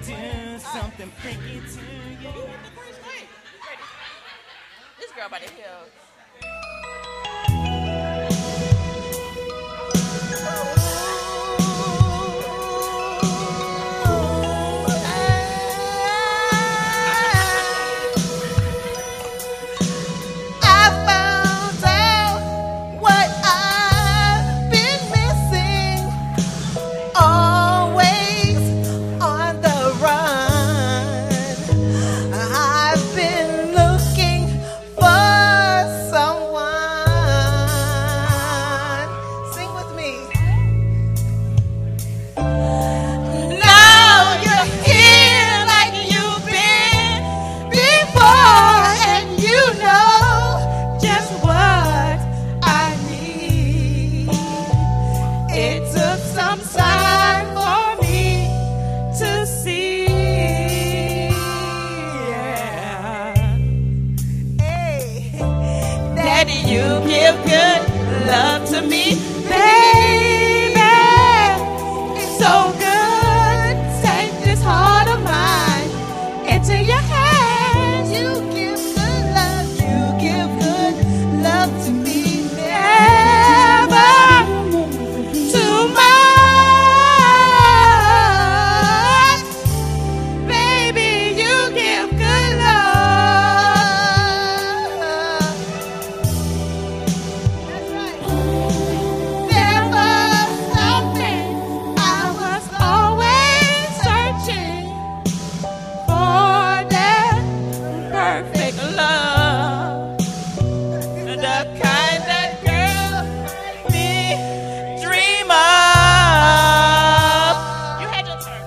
do something freaky to you. This girl by the hill. You give good love to me, baby. It's so good. Take this heart of mine into your hands. You give good love. You give good love to me, never too much. Baby, you give good love. Perfect love, the kind that girl me dream of. You had your turn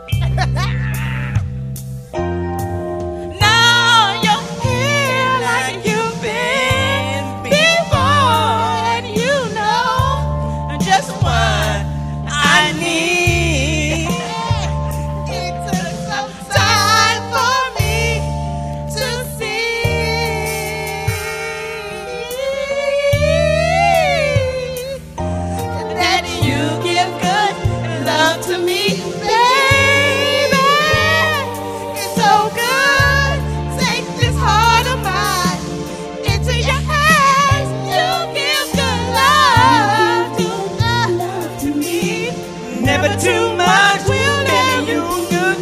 now. Now you're here like you've been before, and you know just what I need. It took some time for me to see that you give good love to me, baby. It's so good. Take this heart of mine into your hands. You give good love to me, never too much. We'll never you good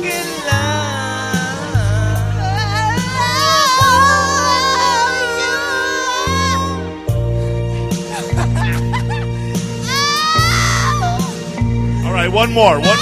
All right, one more.